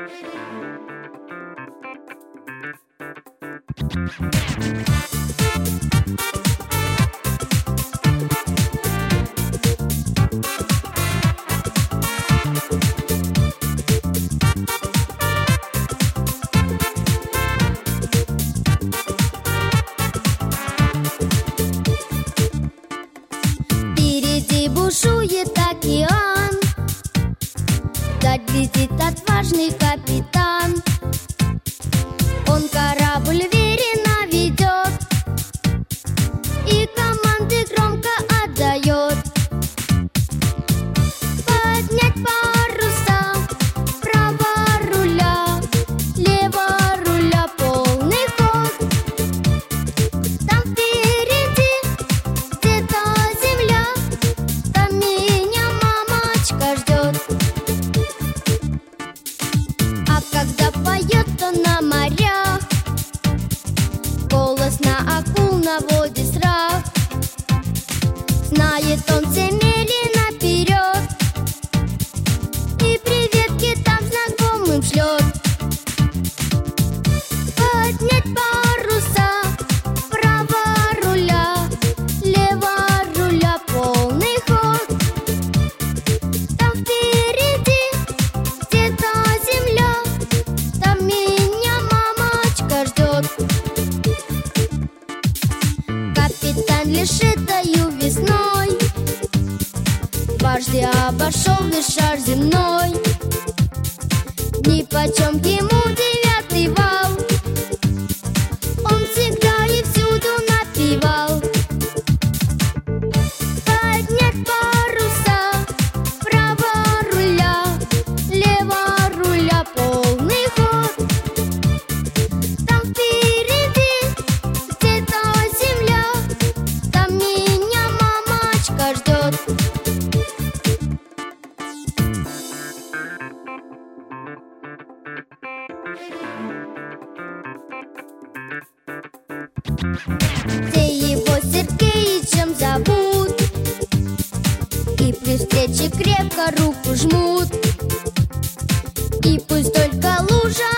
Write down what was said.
Впереди бушует океан, вдаль глядит отважный капитан. Он корабль веренно ведет и команды громко отдает. Поднять паруса, право руля, лево руля, полный ход. Там впереди где-то земля, там меня мамочка ждет. А когда поет он на морях, голос на акул наводит страх. Знает он все мили наперед и привет китам знакомым шлет. Поднять паруса, право руля, лево руля, полный ход. Там впереди где-то земля, там меня мамочка ждет. Капитан лишь этой весной дважды обошел весь шар земной. Нипочем ему девятый вал, он всегда и всюду напевал. Поднять паруса, право руля, лево руля, полный ход. Там впереди где-то земля, там меня мамочка ждет. Все его Сергеичем зовут, и при встрече крепко руку жмут. И пусть только лужа